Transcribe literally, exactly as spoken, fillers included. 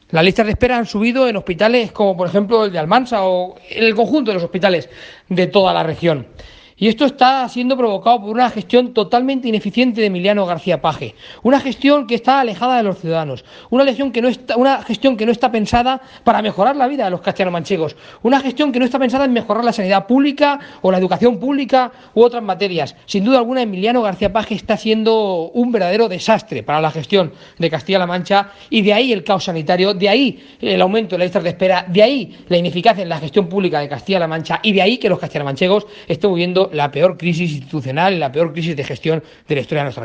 Las listas de espera han subido en hospitales como por ejemplo el de Almansa o en el conjunto de los hospitales de toda la región. Y esto está siendo provocado por una gestión totalmente ineficiente de Emiliano García Paje, una gestión que está alejada de los ciudadanos, una gestión que no está, una gestión que no está pensada para mejorar la vida de los castellano-manchegos, una gestión que no está pensada en mejorar la sanidad pública o la educación pública u otras materias. Sin duda alguna, Emiliano García Paje está siendo un verdadero desastre para la gestión de Castilla-La Mancha, y de ahí el caos sanitario, de ahí el aumento de las listas de espera, de ahí la ineficacia en la gestión pública de Castilla-La Mancha, y de ahí que los castellano-manchegos estén viviendo la peor crisis institucional y la peor crisis de gestión de la historia de nuestra región.